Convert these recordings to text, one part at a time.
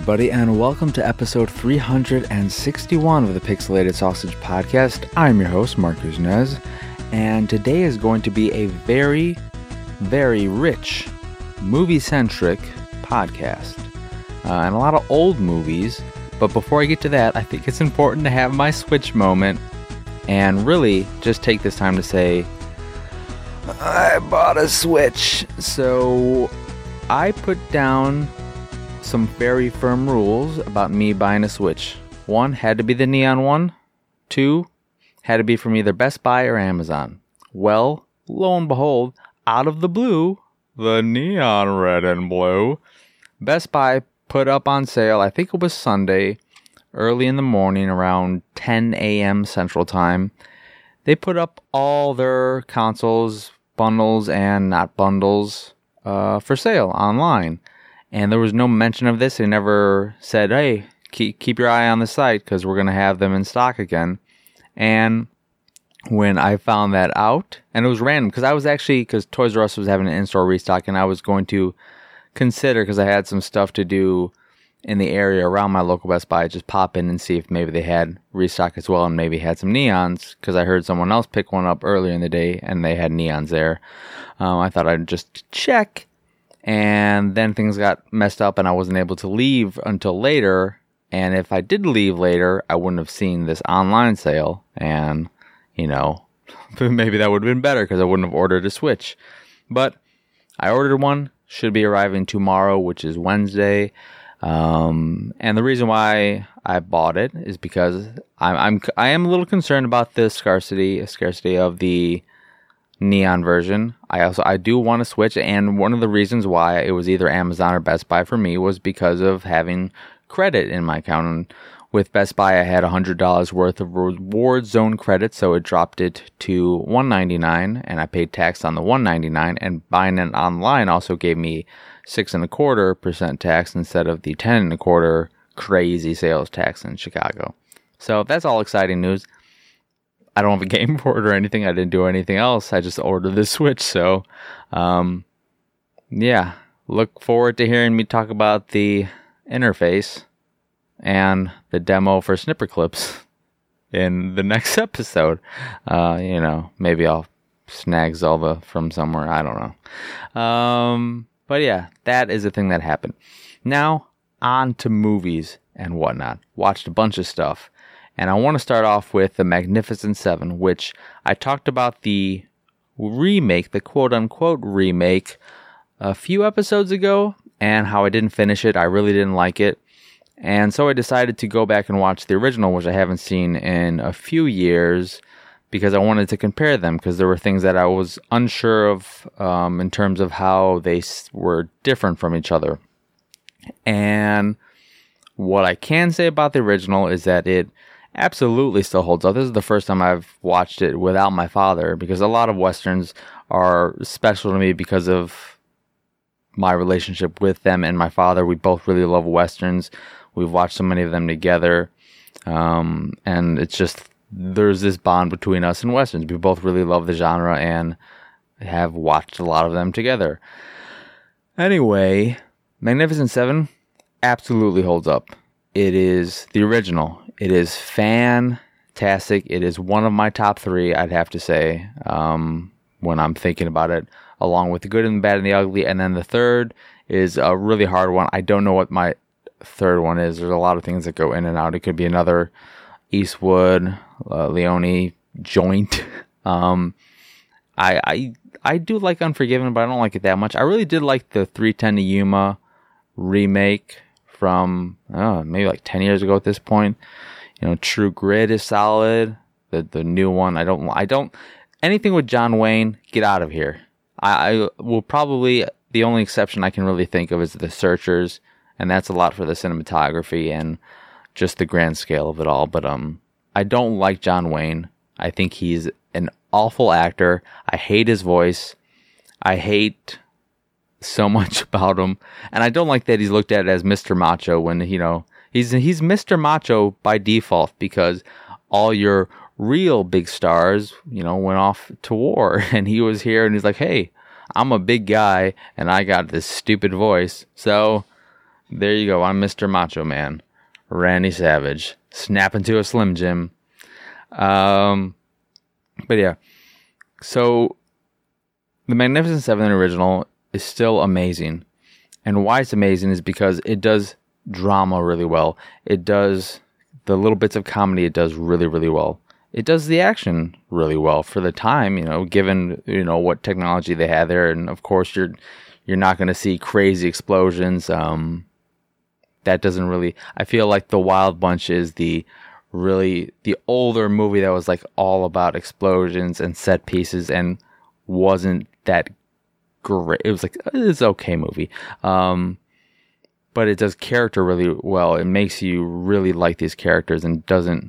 everybody, and welcome to episode 361 of the Pixelated Sausage Podcast. I'm your host, Mark Kuznez, and today is going to be a very, very rich, movie-centric podcast. And a lot of old movies, but before I get to that, I think it's important to have my Switch moment, and really just take this time to say, I bought a Switch. So, I put down some very firm rules about me buying a Switch. 1, had to be the neon one. 2, had to be from either Best Buy or Amazon. Well, lo and behold, out of the blue, the neon red and blue, Best Buy put up on sale, I think it was Sunday, early in the morning, around 10 a.m. Central Time. They put up all their consoles, bundles and not bundles, for sale online. And there was no mention of this. They never said, hey, keep your eye on the site because we're going to have them in stock again. And when I found that out, and it was random because Toys R Us was having an in-store restock, and I was going to consider, because I had some stuff to do in the area around my local Best Buy, just pop in and see if maybe they had restock as well and maybe had some neons, because I heard someone else pick one up earlier in the day and they had neons there. I thought I'd just check. And then things got messed up and I wasn't able to leave until later. And if I did leave later, I wouldn't have seen this online sale. And, maybe that would have been better because I wouldn't have ordered a Switch. But I ordered one. Should be arriving tomorrow, which is Wednesday. And the reason why I bought it is because I am a little concerned about the scarcity of the neon version. I do want to switch, and one of the reasons why it was either Amazon or Best Buy for me was because of having credit in my account. And with Best Buy, I had $100 worth of reward zone credit, so it dropped it to $199, and I paid tax on the $199. And buying it online also gave me 6.25% tax instead of the 10.25% crazy sales tax in Chicago. So that's all exciting news. I don't have a game for it or anything. I didn't do anything else. I just ordered the Switch. So, look forward to hearing me talk about the interface and the demo for Snipper Clips in the next episode. Maybe I'll snag Zelda from somewhere. I don't know. But yeah, that is a thing that happened. Now, on to movies and whatnot. Watched a bunch of stuff. And I want to start off with The Magnificent Seven, which I talked about the remake, the quote-unquote remake, a few episodes ago, and how I didn't finish it. I really didn't like it. And so I decided to go back and watch the original, which I haven't seen in a few years, because I wanted to compare them, because there were things that I was unsure of in terms of how they were different from each other. And what I can say about the original is that it absolutely still holds up. This is the first time I've watched it without my father, because a lot of Westerns are special to me because of my relationship with them and my father. We both really love Westerns. We've watched so many of them together. And it's just, there's this bond between us and Westerns. We both really love the genre and have watched a lot of them together. Anyway, Magnificent Seven absolutely holds up. It is the original. It is fantastic. It is one of my top 3, I'd have to say, when I'm thinking about it, along with the good and the bad and the ugly. And then the third is a really hard one. I don't know what my third one is. There's a lot of things that go in and out. It could be another Eastwood, Leone joint. I do like Unforgiven, but I don't like it that much. I really did like the 3:10 to Yuma remake from maybe like 10 years ago at this point. True Grit is solid. The new one, I don't anything with John Wayne, get out of here. I will probably, the only exception I can really think of is The Searchers, and that's a lot for the cinematography and just the grand scale of it all. But I don't like John Wayne. I think he's an awful actor. I hate his voice. I hate so much about him, and I don't like that he's looked at as Mr. Macho when he's Mr. Macho by default, because all your real big stars went off to war, and he was here and he's like, hey, I'm a big guy and I got this stupid voice, so There you go. I'm Mr. Macho Man, Randy Savage, snapping to a Slim Jim. But yeah, so the Magnificent Seven original is still amazing. And why it's amazing is because it does drama really well. It does the little bits of comedy. It does really, really well. It does the action really well for the time, given, what technology they had there. And of course, you're not going to see crazy explosions. That doesn't really, I feel like The Wild Bunch is the older movie that was like all about explosions and set pieces and wasn't that great. It was like, it's an okay movie. But it does character really well. It makes you really like these characters and doesn't,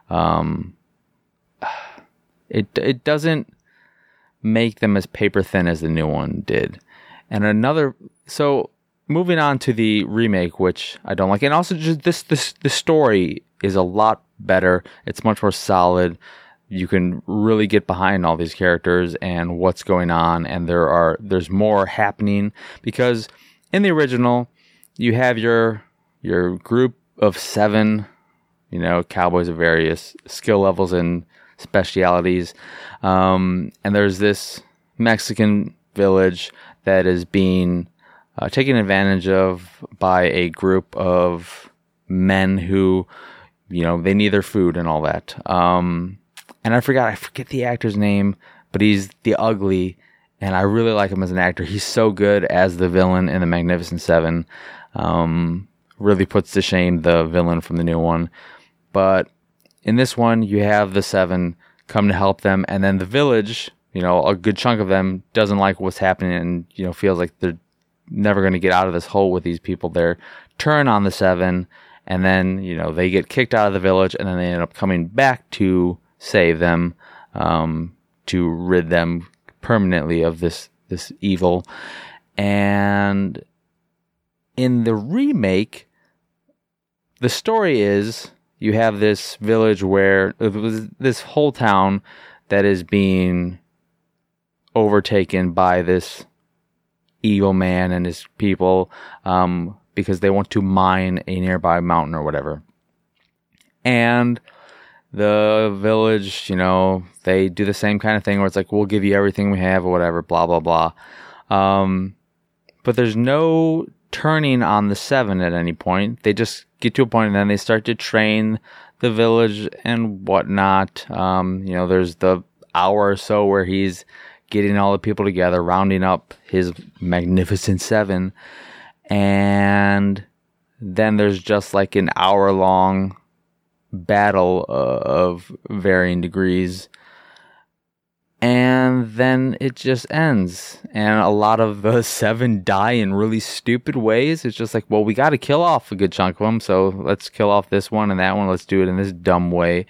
it doesn't make them as paper thin as the new one did. And so moving on to the remake, which I don't like, and also just the story is a lot better. It's much more solid. You can really get behind all these characters and what's going on, and there's more happening, because in the original you have your group of 7, cowboys of various skill levels and specialities, and there's this Mexican village that is being taken advantage of by a group of men who, they need their food and all that. And I forget the actor's name, but he's the Ugly, and I really like him as an actor. He's so good as the villain in the Magnificent Seven. Really puts to shame the villain from the new one. But in this one, you have the 7 come to help them, and then the village, a good chunk of them doesn't like what's happening and, feels like they're never going to get out of this hole with these people there, turn on the 7, and then, they get kicked out of the village, and then they end up coming back to save them, to rid them permanently of this evil. And in the remake, the story is you have this village where this whole town that is being overtaken by this evil man and his people, because they want to mine a nearby mountain or whatever. And the village, they do the same kind of thing where it's like, we'll give you everything we have or whatever, blah, blah, blah. But there's no turning on the 7 at any point. They just get to a point and then they start to train the village and whatnot. There's the hour or so where he's getting all the people together, rounding up his Magnificent 7. And then there's just like an hour-long battle of varying degrees. And then it just ends. And a lot of the 7 die in really stupid ways. It's just like, well, we got to kill off a good chunk of them, so let's kill off this one and that one. Let's do it in this dumb way.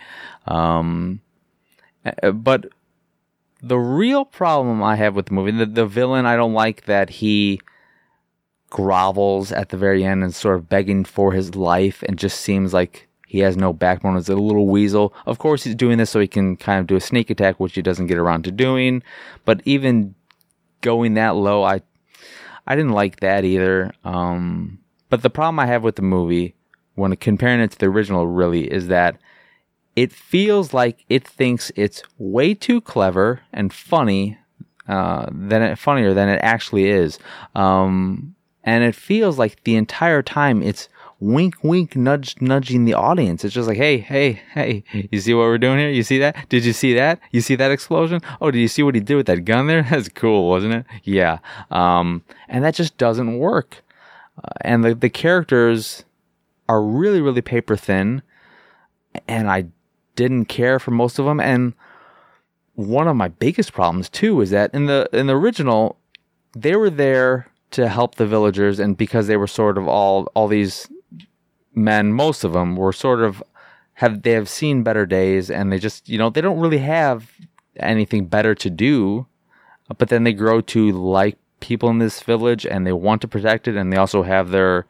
But the real problem I have with the movie, the villain, I don't like that he grovels at the very end and sort of begging for his life and just seems like he has no backbone as a little weasel. Of course, he's doing this so he can kind of do a sneak attack, which he doesn't get around to doing. But even going that low, I didn't like that either. But the problem I have with the movie, when comparing it to the original, really, is that it feels like it thinks it's way too clever and funnier than it actually is. And it feels like the entire time it's wink, wink, nudging the audience. It's just like, hey, you see what we're doing here? You see that? Did you see that? You see that explosion? Oh, did you see what he did with that gun there? That's cool, wasn't it? Yeah. And that just doesn't work. And the characters are really, really paper thin, and I didn't care for most of them. And one of my biggest problems too is that in the original, they were there to help the villagers, and because they were sort of all these men, most of them were sort of they have seen better days, and they just, they don't really have anything better to do, but then they grow to like people in this village and they want to protect it, and they also have their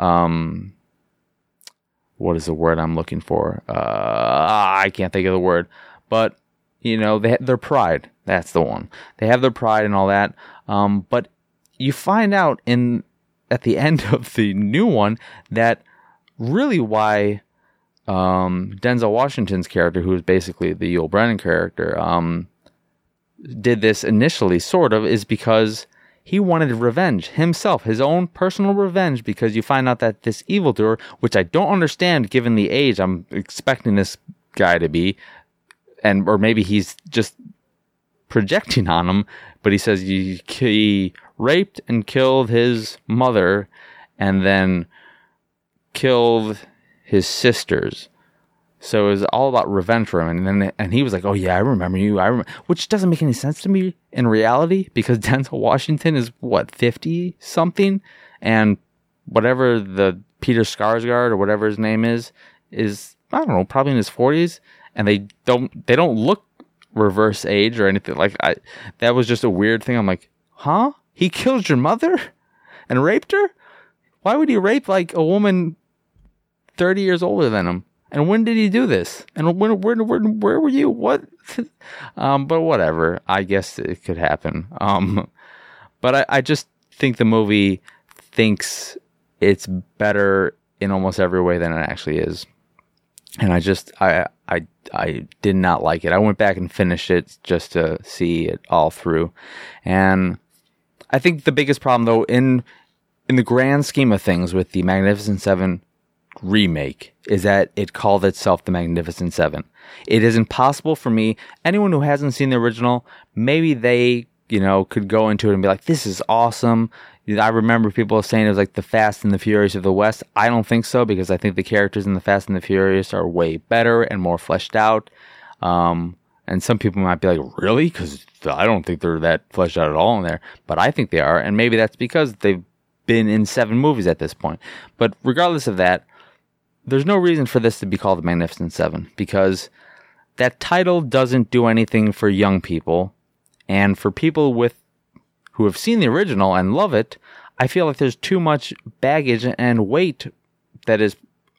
what is the word I'm looking for? I can't think of the word, but they have their pride. That's the one. They have their pride and all that. But you find out at the end of the new one that really why Denzel Washington's character, who is basically the Yul Brennan character, did this initially, sort of, is because he wanted revenge himself, his own personal revenge, because you find out that this evildoer, which I don't understand given the age I'm expecting this guy to be, or maybe he's just projecting on him, but he says he raped and killed his mother and then killed his sisters. So it was all about revenge for him. And he was like, oh yeah, I remember you. Which doesn't make any sense to me in reality, because Denzel Washington is, 50 something? And whatever the Peter Skarsgård or whatever his name is, I don't know, probably in his 40s. And they don't look reverse age or anything. That was just a weird thing. I'm like, huh? He killed your mother and raped her? Why would he rape a woman 30 years older than him? And when did he do this? And where were you? What? But whatever. I guess it could happen. But I just think the movie thinks it's better in almost every way than it actually is. And I did not like it. I went back and finished it just to see it all through. And I think the biggest problem, though, in the grand scheme of things with the Magnificent Seven remake, is that it called itself the Magnificent Seven. It is impossible for me, anyone who hasn't seen the original, maybe they, could go into it and be like, this is awesome. I remember people saying it was like the Fast and the Furious of the West. I don't think so, because I think the characters in the Fast and the Furious are way better and more fleshed out. And some people might be like, really? Because I don't think they're that fleshed out at all in there. But I think they are. And maybe that's because they've been in 7 movies at this point. But regardless of that, there's no reason for this to be called the Magnificent Seven, because that title doesn't do anything for young people. And for people who have seen the original and love it, I feel like there's too much baggage and weight that is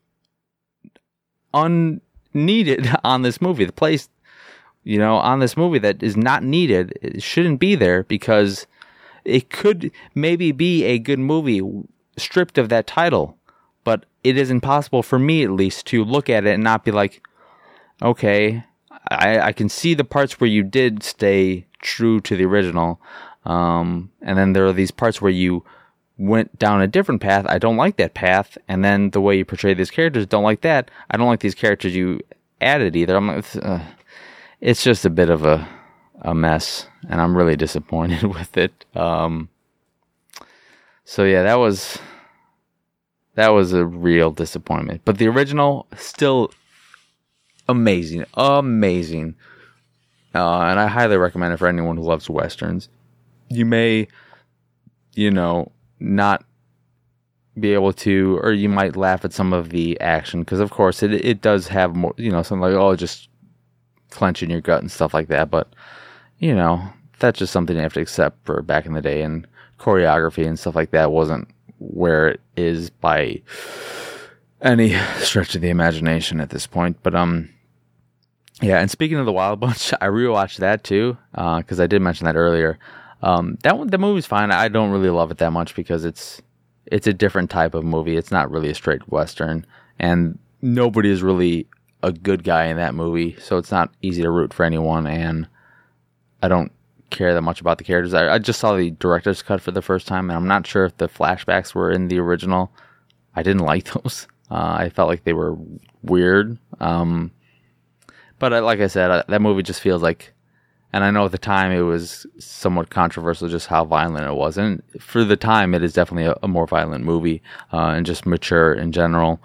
unneeded on this movie. The place, on this movie that is not needed, it shouldn't be there, because it could maybe be a good movie stripped of that title. But it is impossible for me, at least, to look at it and not be like, okay, I can see the parts where you did stay true to the original. And then there are these parts where you went down a different path. I don't like that path. And then the way you portray these characters, don't like that. I don't like these characters you added either. It's just a bit of a mess, and I'm really disappointed with it. So yeah, that was a real disappointment. But the original, still amazing. And I highly recommend it for anyone who loves Westerns. You may, not be able to, or you might laugh at some of the action, because of course it does have more, something like, just clenching your gut and stuff like that. But, that's just something you have to accept for back in the day. And choreography and stuff like that wasn't where it is by any stretch of the imagination at this point. But yeah. And speaking of the Wild Bunch, I rewatched that too, because I did mention that earlier. The movie's fine. I don't really love it that much, because it's a different type of movie. It's not really a straight Western, and nobody is really a good guy in that movie, so it's not easy to root for anyone. And I don't care that much about the characters. I just saw the director's cut for the first time, and I'm not sure if the flashbacks were in the original. I didn't like those. I felt like they were weird. But like I said, that movie just feels like, and I know at the time it was somewhat controversial just how violent it was. And for the time, it is definitely a more violent movie, and just mature in general.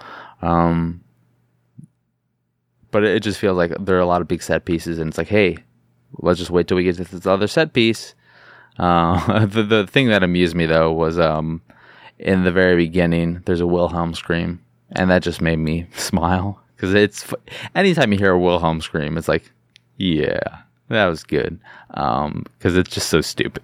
But it just feels like there are a lot of big set pieces, and it's like, hey, let's just wait till we get to this other set piece. The thing that amused me, though, was in the very beginning, there's a Wilhelm scream, and that just made me smile. Because anytime you hear a Wilhelm scream, it's like, yeah, that was good. Because it's just so stupid.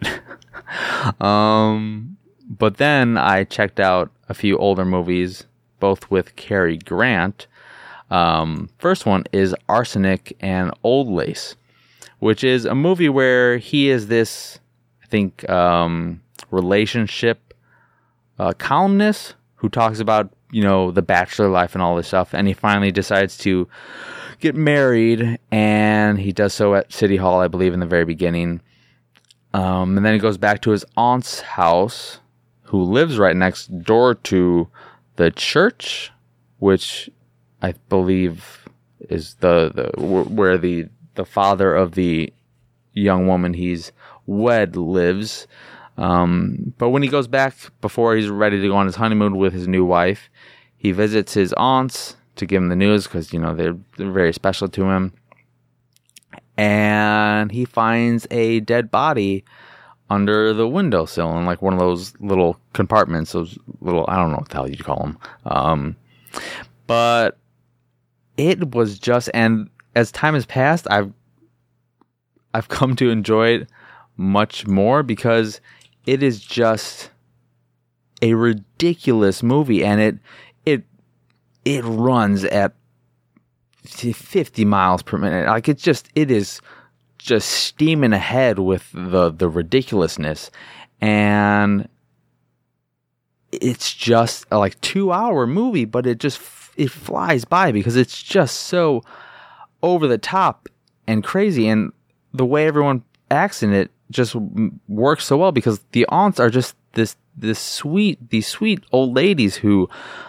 But then I checked out a few older movies, both with Cary Grant. First one is Arsenic and Old Lace, which is a movie where he is this, I think, relationship columnist who talks about, the bachelor life and all this stuff. And he finally decides to get married, and he does so at City Hall, I believe, in the very beginning. And then he goes back to his aunt's house, who lives right next door to the church, which I believe is where the father of the young woman he's wed lives. But when he goes back, before he's ready to go on his honeymoon with his new wife, he visits his aunts to give him the news because, they're very special to him. And he finds a dead body under the windowsill in like one of those little compartments, those little, I don't know what the hell you'd call them. But it was just, and as time has passed, I've come to enjoy it much more because it is just a ridiculous movie, and it runs at 50 miles per minute. Like it is just steaming ahead with the ridiculousness, and it's just a 2-hour movie, but it flies by because it's just so over the top and crazy, and the way everyone acts in it just works so well because the aunts are just these sweet old ladies who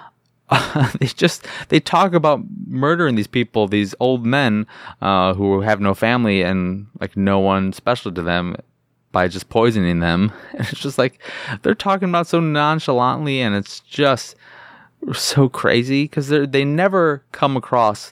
they talk about murdering these people, these old men who have no family and no one special to them, by just poisoning them. And it's just they're talking about so nonchalantly, and it's just so crazy because they never come across,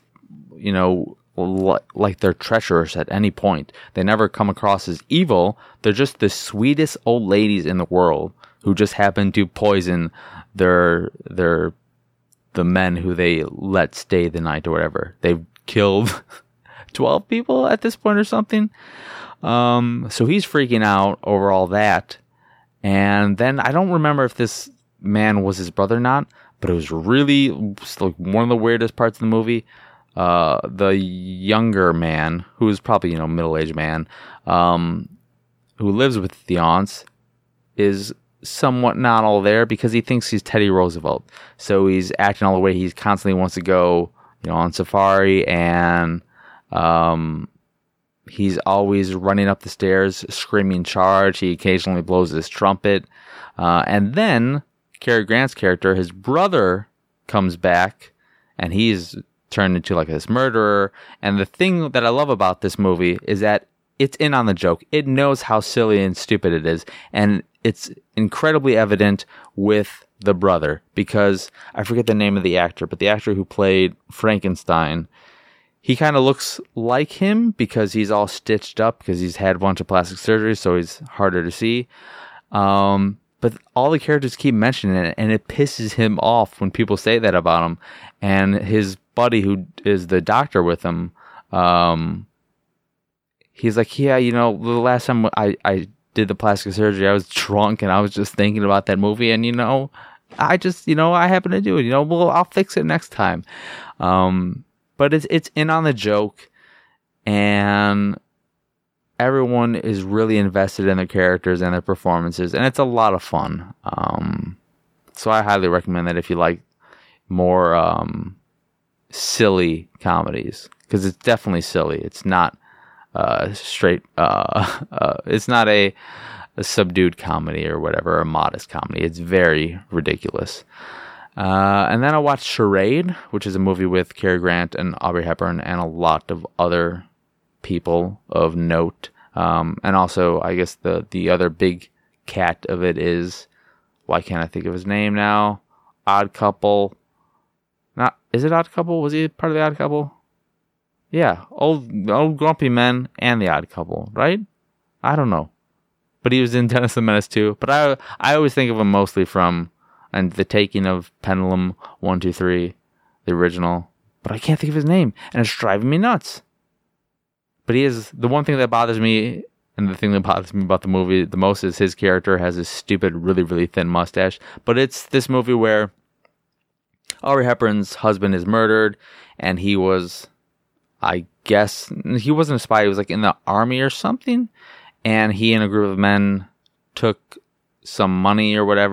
like they're treacherous at any point. They never come across as evil. They're just the sweetest old ladies in the world who just happen to poison the men who they let stay the night or whatever. They've killed 12 people at this point or something. So he's freaking out over all that. And then I don't remember if this man was his brother or not, but it was really one of the weirdest parts of the movie. The younger man, who is probably, middle-aged man, who lives with the aunts, is somewhat not all there because he thinks he's Teddy Roosevelt. So he's acting all the way. He constantly wants to go, on safari, and he's always running up the stairs, screaming charge. He occasionally blows his trumpet. And then Cary Grant's character, his brother, comes back, and he's turned into this murderer. And the thing that I love about this movie is that it's in on the joke. It knows how silly and stupid it is. And it's incredibly evident with the brother, because I forget the name of the actor, but the actor who played Frankenstein, he kind of looks like him because he's all stitched up because he's had a bunch of plastic surgery, so he's harder to see. But all the characters keep mentioning it, and it pisses him off when people say that about him. And his buddy, who is the doctor with him, he's like, yeah, the last time I did the plastic surgery, I was drunk and I was just thinking about that movie, and I just I happen to do it. Well, I'll fix it next time. But it's in on the joke, and everyone is really invested in their characters and their performances, and it's a lot of fun. So I highly recommend that if you like more silly comedies, because it's definitely silly. It's not straight. It's not a subdued comedy or whatever, a modest comedy. It's very ridiculous. And then I watched Charade, which is a movie with Cary Grant and Audrey Hepburn and a lot of other people of note. And also, I guess the other big cat of it is, why can't I think of his name now? Odd Couple. Is it Odd Couple? Was he part of the Odd Couple? Yeah, old grumpy men and the Odd Couple, right? I don't know, but he was in Dennis the Menace too. But I always think of him mostly from and The Taking of Pendulum 123, the original. But I can't think of his name, and it's driving me nuts. But he is the one thing that bothers me, and the thing that bothers me about the movie the most is his character has this stupid, really, really thin mustache. But it's this movie where Audrey Hepburn's husband is murdered, and he was, I guess, he wasn't a spy, he was in the army or something, and he and a group of men took some money or whatever,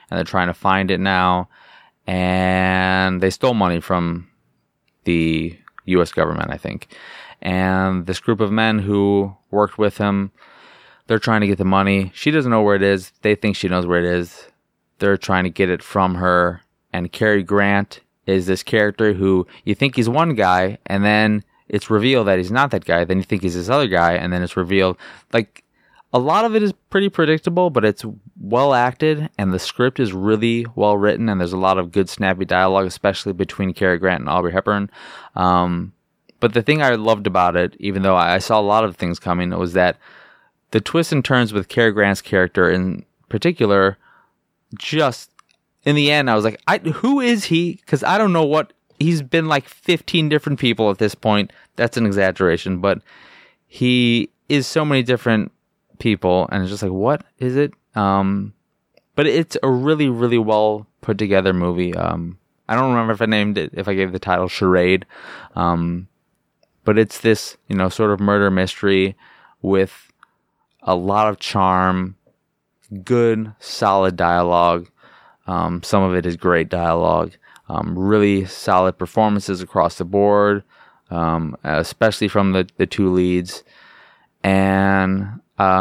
and they're trying to find it now. And they stole money from the U.S. government, I think. And this group of men who worked with him, they're trying to get the money. She doesn't know where it is. They think she knows where it is. They're trying to get it from her. And Cary Grant is this character who you think he's one guy, and then it's revealed that he's not that guy. Then you think he's this other guy, and then it's revealed. Like, a lot of it is pretty predictable, but it's well acted, and the script is really well written, and there's a lot of good snappy dialogue, especially between Cary Grant and Audrey Hepburn. But the thing I loved about it, even though I saw a lot of things coming, was that the twists and turns with Cary Grant's character in particular, just in the end, I was like, who is he? Because I don't know what, he's been like 15 different people at this point. That's an exaggeration, but he is so many different people, and it's just like, what is it? But it's a really, really well put together movie. I don't remember if I gave the title Charade. But it's this, sort of murder mystery with a lot of charm, good, solid dialogue. Some of it is great dialogue. Really solid performances across the board, especially from the two leads. And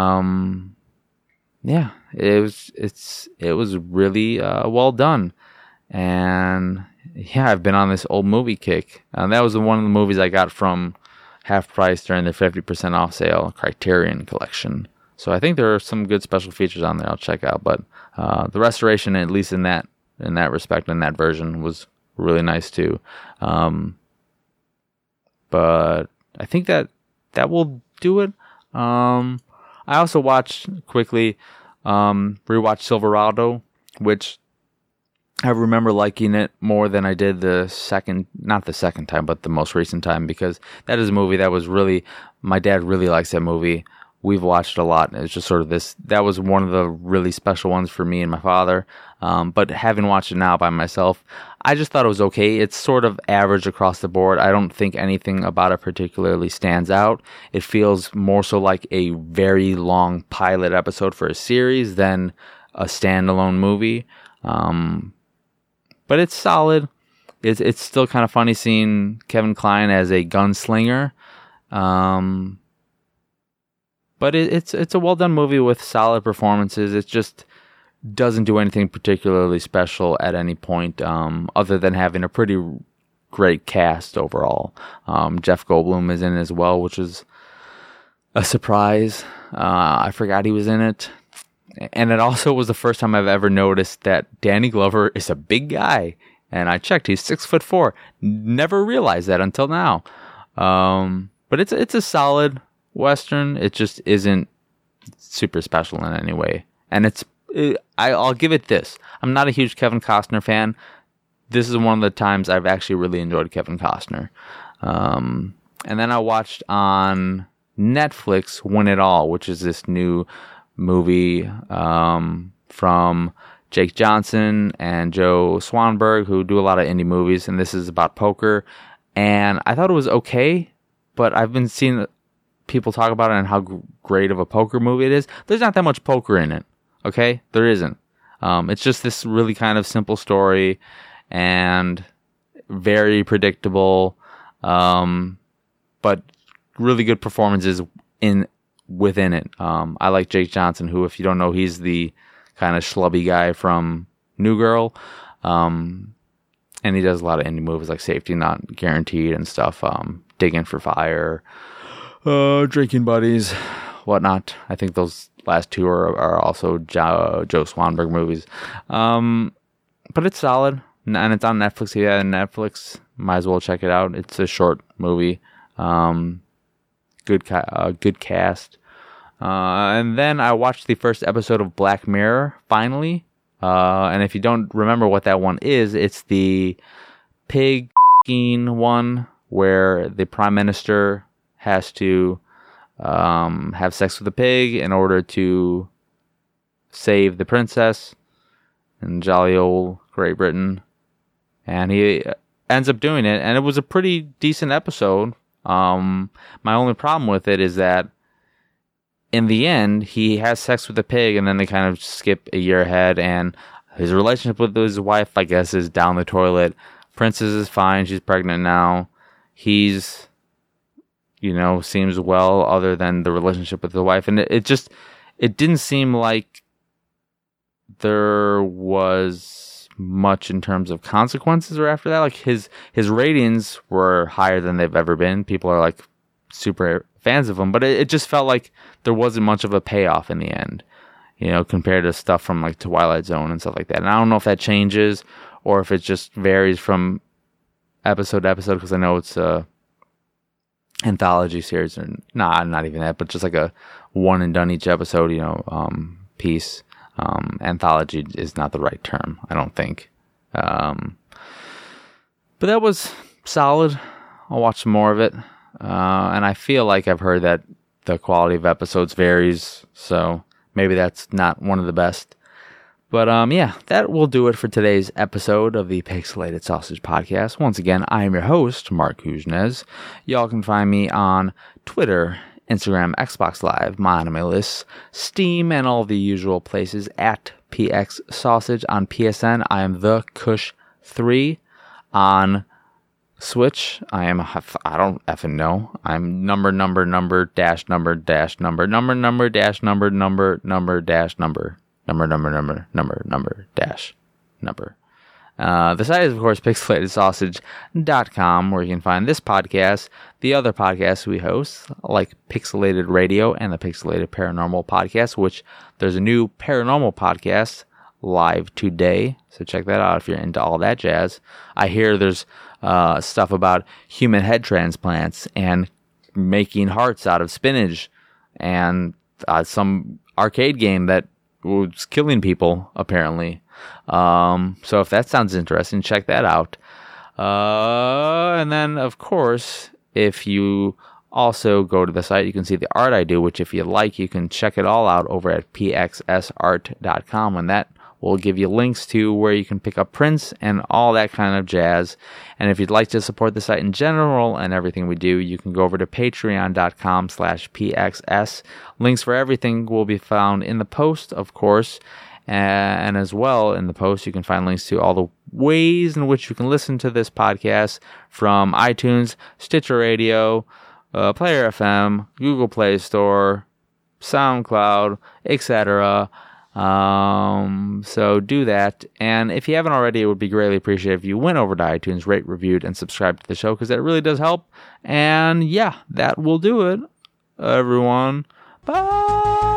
it was really well done. And yeah, I've been on this old movie kick. That was one of the movies I got from half price during the 50% off sale Criterion collection. So I think there are some good special features on there I'll check out. But the restoration, at least in that respect, in that version, was really nice too. But I think that will do it. I also rewatched Silverado, which I remember liking it more than I did not the second time, but the most recent time, because that is a movie that was really, my dad really likes that movie. We've watched it a lot. It's just sort of that was one of the really special ones for me and my father. But having watched it now by myself, I just thought it was okay. It's sort of average across the board. I don't think anything about it particularly stands out. It feels more so like a very long pilot episode for a series than a standalone movie. But it's solid. It's still kind of funny seeing Kevin Kline as a gunslinger. But it's a well done movie with solid performances. It just doesn't do anything particularly special at any point, other than having a pretty great cast overall. Jeff Goldblum is in it as well, which is a surprise. I forgot he was in it. And it also was the first time I've ever noticed that Danny Glover is a big guy. And I checked, he's 6'4". Never realized that until now. But it's a solid Western. It just isn't super special in any way. And I'll give it this. I'm not a huge Kevin Costner fan. This is one of the times I've actually really enjoyed Kevin Costner. And then I watched on Netflix Win It All, which is this new movie from Jake Johnson and Joe Swanberg, who do a lot of indie movies, and this is about poker. And I thought it was okay, but I've been seeing people talk about it and how great of a poker movie it is. There's not that much poker in it, okay? There isn't. It's just this really kind of simple story and very predictable, but really good performances within it. I like Jake Johnson, who, if you don't know, he's the kind of schlubby guy from New Girl. And he does a lot of indie movies like Safety Not Guaranteed and stuff. Digging for Fire, Drinking Buddies, whatnot. I think those last two are also Joe Swanberg movies. But it's solid, and it's on Netflix. Yeah, Netflix, might as well check it out. It's a short movie. Good cast. And then I watched the first episode of Black Mirror, finally. And if you don't remember what that one is, it's the pig one where the prime minister has to have sex with a pig in order to save the princess in jolly old Great Britain. And he ends up doing it, and it was a pretty decent episode. My only problem with it is that in the end, he has sex with a pig, and then they kind of skip a year ahead, and his relationship with his wife, I guess, is down the toilet. Princess is fine. She's pregnant now. He's, seems well, other than the relationship with the wife. And it didn't seem like there was much in terms of consequences or after that. Like his ratings were higher than they've ever been. People are like super fans of him, but it just felt like there wasn't much of a payoff in the end, compared to stuff from like Twilight Zone and stuff like that. And I don't know if that changes or if it just varies from episode to episode, because I know it's a anthology series, or not even that, but just like a one and done each episode, piece. Anthology is not the right term, I don't think. But that was solid. I'll watch some more of it. And I feel like I've heard that the quality of episodes varies, so maybe that's not one of the best. But yeah, that will do it for today's episode of the Pixelated Sausage Podcast. Once again, I am your host, Mark Kuznez. Y'all can find me on Twitter, Instagram, Xbox Live, My Anime List, Steam, and all the usual places at PX Sausage. On PSN, I am the Kush3. On Switch, I don't effing know. I'm number dash number dash number dash number. The site is, of course, pixelatedsausage.com, where you can find this podcast, the other podcasts we host, like Pixelated Radio and the Pixelated Paranormal Podcast, which there's a new paranormal podcast live today, so check that out if you're into all that jazz. I hear there's stuff about human head transplants and making hearts out of spinach, and some arcade game that was killing people, apparently. So if that sounds interesting, check that out. And then, of course, if you also go to the site, you can see the art I do, which if you like, you can check it all out over at pxsart.com, and that will give you links to where you can pick up prints and all that kind of jazz. And if you'd like to support the site in general and everything we do, you can go over to patreon.com/pxs. Links for everything will be found in the post, of course. And as well, in the post, you can find links to all the ways in which you can listen to this podcast from iTunes, Stitcher Radio, Player FM, Google Play Store, SoundCloud, etc. So do that. And if you haven't already, it would be greatly appreciated if you went over to iTunes, rate, reviewed, and subscribed to the show, because that really does help. And yeah, that will do it, everyone. Bye!